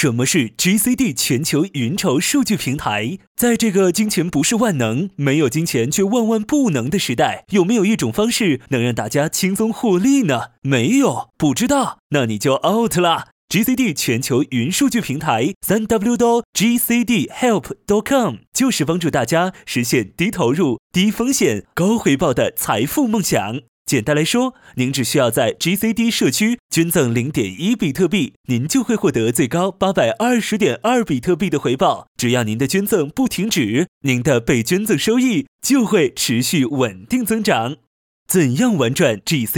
什么是 GCD 全球云筹数据平台？在这个金钱不是万能，没有金钱却万万不能的时代，有没有一种方式能让大家轻松获利呢？没有，不知道，那你就 out 啦。GCD 全球云数据平台 3w.gcdhelp.com 就是帮助大家实现低投入、低风险、高回报的财富梦想。简单来说，您只需要在 GCD 社区捐赠 0.1 比特币，您就会获得最高 820.2 比特币的回报。只要您的捐赠不停止，您的被捐赠收益就会持续稳定增长。怎样玩转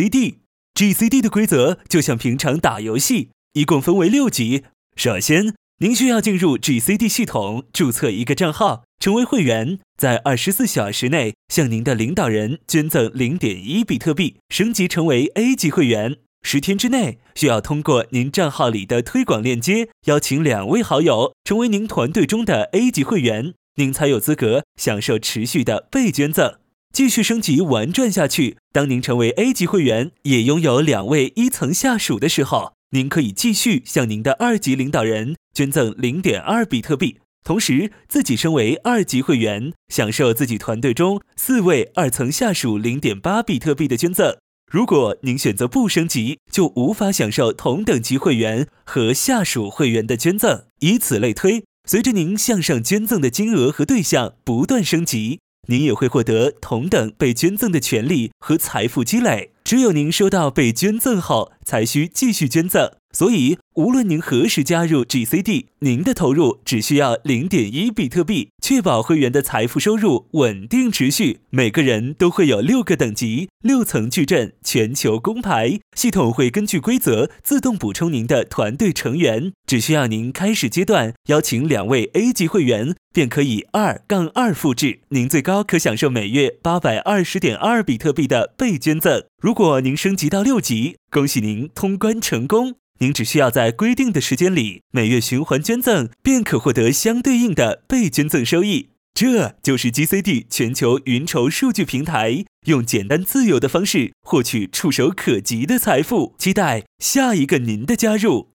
GCD？GCD 的规则就像平常打游戏，一共分为6级。首先，您需要进入 GCD 系统，注册一个账号，成为会员，在24小时内向您的领导人捐赠 0.1 比特币，升级成为 A 级会员。10天之内，需要通过您账号里的推广链接，邀请2位好友成为您团队中的 A 级会员，您才有资格享受持续的被捐赠。继续升级玩转下去，当您成为 A 级会员，也拥有2位1层下属的时候，您可以继续向您的2级领导人捐赠 0.2 比特币，同时自己升为2级会员，享受自己团队中4位2层下属 0.8 比特币的捐赠。如果您选择不升级，就无法享受同等级会员和下属会员的捐赠，以此类推，随着您向上捐赠的金额和对象不断升级，您也会获得同等被捐赠的权利和财富积累。只有您收到被捐赠后，才需继续捐赠。所以，无论您何时加入 GCD， 您的投入只需要 0.1 比特币，确保会员的财富收入稳定持续。每个人都会有6个等级，6层矩阵，全球公牌，系统会根据规则自动补充您的团队成员。只需要您开始阶段邀请2位 A 级会员，便可以2-2复制，您最高可享受每月 820.2 比特币的被捐赠。如果您升级到6级，恭喜您通关成功。您只需要在规定的时间里每月循环捐赠，便可获得相对应的被捐赠收益。这就是 GCD 全球云筹数据平台，用简单自由的方式获取触手可及的财富。期待下一个您的加入。